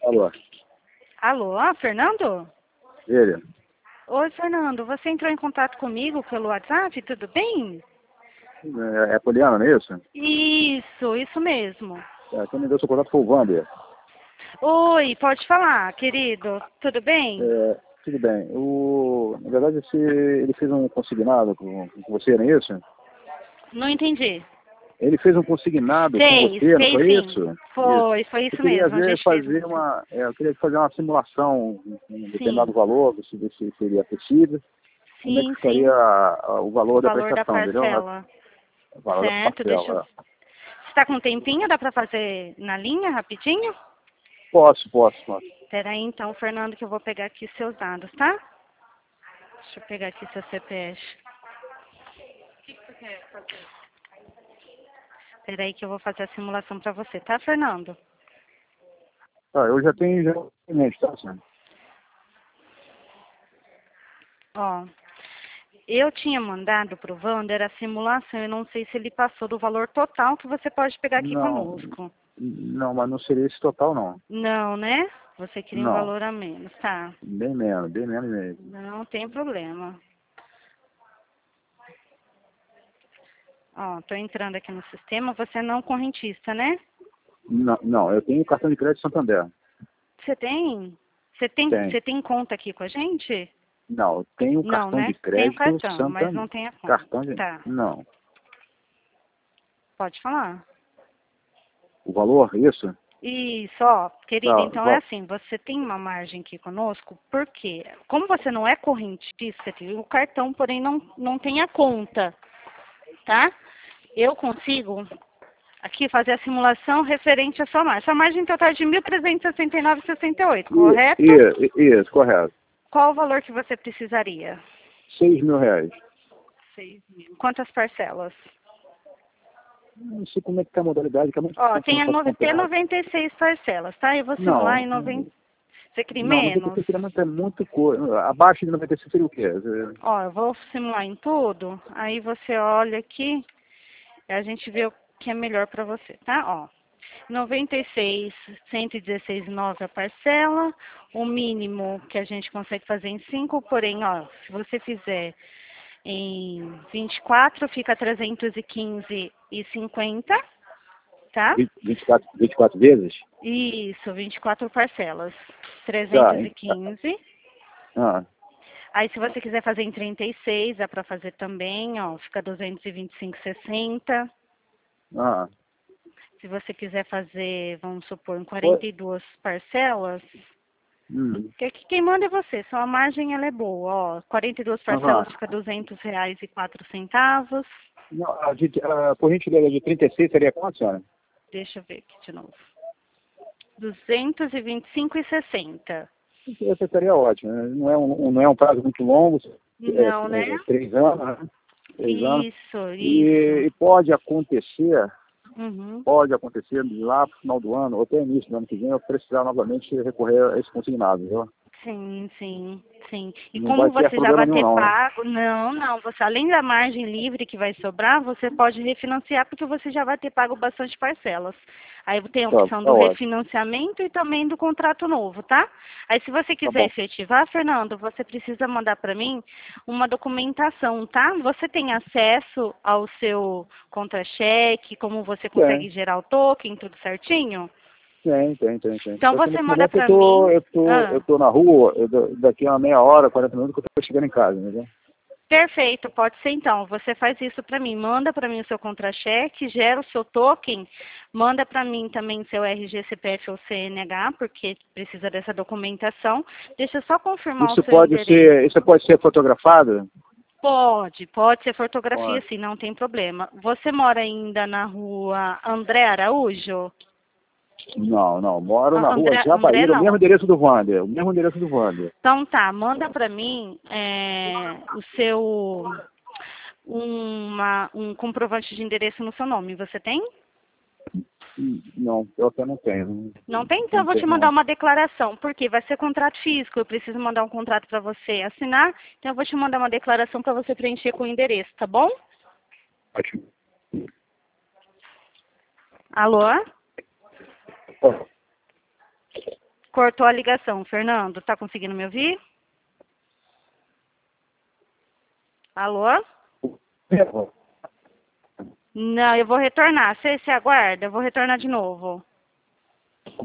Alô, Alô, Fernando? ele? Oi, Fernando. Você entrou em contato comigo pelo WhatsApp, tudo bem? É Poliana, não é isso? Isso mesmo. Quem me deu seu contato foi o Wander. Oi, pode falar, querido. Tudo bem? Tudo bem. Na verdade, ele fez um consignado com você, não é isso? Não entendi. Ele fez um consignado com Fez, você, não fez foi sim. isso? Foi Eu isso queria mesmo. A ver, gente fez. eu queria fazer uma simulação com um determinado Sim, valor, ver se seria possível. Como é que sim, ficaria sim. o O valor da valor da prestação, entendeu? parcela. O valor da Certo, deixa eu... parcela. Você está com um tempinho? Dá para fazer na linha, rapidinho? Posso. Peraí, então, Fernando, que eu vou pegar aqui seus dados, tá? Deixa eu pegar aqui seu CPF. Peraí que eu vou fazer a simulação para você, tá, Fernando? Eu já tenho em mente, tá, senhor? Ó, eu tinha mandado pro Wander a simulação, eu não sei se ele passou do valor total que você pode pegar aqui conosco. Não, mas não seria esse total, não. Não, né? Você queria um Não, valor a menos, tá? bem menos mesmo. Não tem problema. Ó, tô entrando aqui no sistema, você é não correntista, né? Não, eu tenho cartão de crédito Santander. Você tem? Tem. Você tem conta aqui com a gente? Não, eu tenho Não, cartão de né? Tem o crédito cartão, mas Santander. não tem a conta. Cartão de... Tá, Não. pode falar. O valor, isso? Isso, ó, querida, Tá, então é assim, você tem uma margem aqui conosco, porque como você não é correntista, você tem o cartão, porém não tem a conta, tá? Eu consigo aqui fazer a simulação referente à sua margem. Sua margem total é de 1.369,68, correto? Isso, correto. Qual o valor que você precisaria? R$ 6.000. 6.000. Quantas parcelas? Não sei como é que tá a modalidade, que é muito Ó, tempo que eu tem não a faço contrato. 96 parcelas, tá? Eu vou simular Não, em 90. Você queria não, menos? 96 seria muito coisa. Abaixo de 96 seria o quê? Ó, eu vou simular em tudo, aí você olha aqui e a gente vê o que é melhor para você, tá? Ó, 96, 116,9 a parcela, o mínimo que a gente consegue fazer em 5, porém, ó, se você fizer em 24, fica 315,50, tá? 24 vezes? Isso, 24 parcelas, Tá. 315. Ah, Aí, se você quiser fazer em 36, dá para fazer também, ó, fica 225,60. ah. Se você quiser fazer, vamos supor, em Oi? 42 parcelas, Hum. que quem manda é você, sua margem ela é boa, ó, 42 Aham. parcelas fica R$ 200,04. Não, por gentileza, de 36 seria quanto, senhora? Deixa eu ver aqui de novo. 225,60. Essa seria ótimo, né? Não é um prazo muito longo, Não, né? 3 anos, né? 3 anos. Isso. E Uhum. pode acontecer lá pro final do ano, ou até início do ano que vem, eu precisar novamente recorrer a esse consignado, viu? Sim, sim, sim. E Não como vai ter você já problema vai nenhum ter não, né? pago, não, você além da margem livre que vai sobrar, você pode refinanciar porque você já vai ter pago bastante parcelas. Aí tem a opção Tá do ótimo. refinanciamento e também do contrato novo, tá? Aí se você Tá quiser bom. efetivar, Fernando, você precisa mandar para mim uma documentação, tá? Você tem acesso ao seu contra-cheque, como você consegue Tem. gerar o token, tudo certinho? Tem. Então Só que você nesse manda momento para mim. eu tô na rua, daqui a meia hora, 40 minutos que eu tô chegando em casa, entendeu? Perfeito, pode ser então. Você faz isso para mim, manda para mim o seu contra-cheque, gera o seu token, manda para mim também seu RG, CPF ou CNH, porque precisa dessa documentação. Deixa eu só confirmar o seu endereço. Isso pode ser fotografado? Pode ser fotografia Pode. sim, não tem problema. Você mora ainda na rua André Araújo? Não, moro na rua André Jabaíra, o mesmo não. endereço do Wander, o mesmo endereço do Wander. Então tá, manda para mim o seu um comprovante de endereço no seu nome. Você tem? Não, eu até não tenho. Não tem? Então eu Não vou te tenho, mandar não. uma declaração. Porque vai ser contrato físico. Eu preciso mandar um contrato para você assinar. Então eu vou te mandar uma declaração para você preencher com o endereço, tá bom? Ótimo. Alô? Cortou a ligação. Fernando, tá conseguindo me ouvir? Alô? Não, eu vou retornar. Você aguarda? Eu vou retornar de novo.